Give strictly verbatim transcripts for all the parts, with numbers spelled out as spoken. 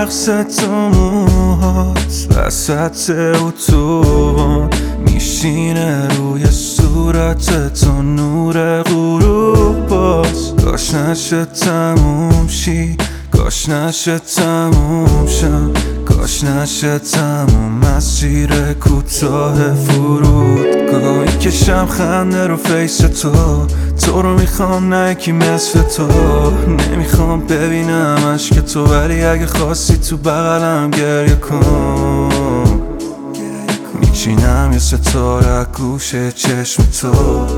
رقص تو موهات وسط اتوبان میشینه روی صورت تو نور غروب باز. کاش نشه تموم شی، کاش نشه تموم شم، کاش نشه تموم مسیر کوتاه فرودگاهی. کشم خنده رو فیس تو، تو رو میخوام نه یکی مثل تو. نمیخوام ببینم عشق تو، ولی اگه خواستی تو بغلم گریه کن. میچینم یه ستاره گوش چشم تو،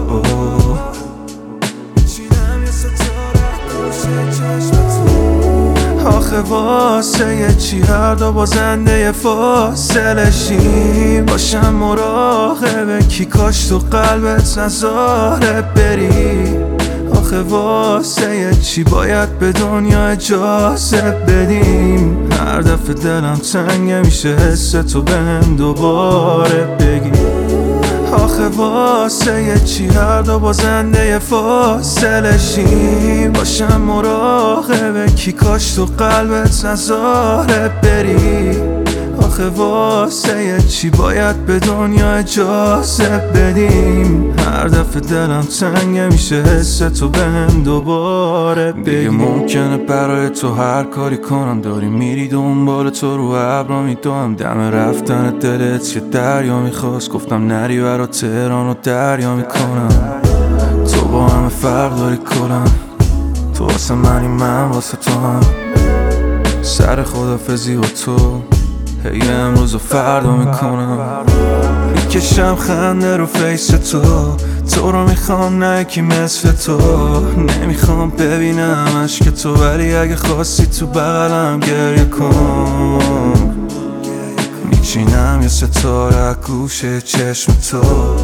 آخه واسه یه چی هر دو بازنده فاصله شیم. باشم مراقب کی، کاش تو قلبت نذاره بری. آخه واسه یه چی باید به دنیا اجازه بدیم. هر دفعه دلم تنگه میشه حس تو بهم دوباره بگی. آخه واسه یه چی هر دو بازنده فاصله شیم. باشم مراقب کی، کاش تو قلبت نذاره بری. آخه واسه یه چی باید به دنیا اجازه بدیم. هر دفعه دلم تنگه میشه حس تو بهم دوباره بگی. دیگه ممکنه برای تو هر کاری کنم، داری میری دنبال تو رو ابرا میدوم. دم رفتن دلت که دریا میخواست، گفتم نری برا تهران و دریا میکنم. تو با همه فرق داری کلم، تو واسه منی من واسه تو هم. سر خدافزی و تو هی امروز و فردا میکنم. میکشم خنده رو فیس تو، تو رو میخوام نه یکی مثل تو. نمیخوام ببینم عشق تو، ولی اگه خواستی تو بغلم گریه کن. میچینم یه ستاره گوش چشم تو،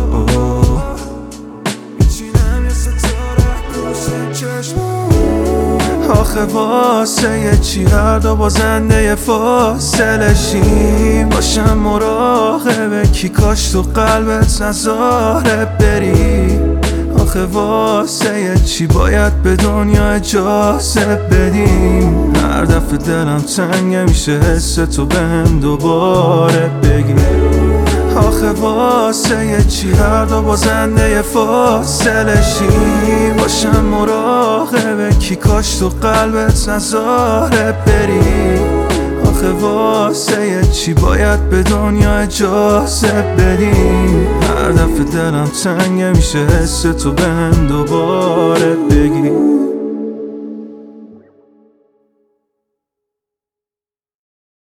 میچینم یه ستاره گوش چشم. آخه واسه یه چی هر دو بازنده فاصله شیم. باشم مراقب کی، کاش تو قلبت نذاره بری. آخه واسه یه چی باید به دنیا اجازه بدیم. هر دفعه دلم تنگه میشه حس تو بهم دوباره بگی. آخه واسه یه چی هر دو بازنده فاصله شیم. باشم مراقب کی، کاش تو قلبت نذاره بری. آخه واسه یه چی باید به دنیا اجازه بدیم. هر دفعه دلم تنگه میشه حس تو بهم دوباره بگی.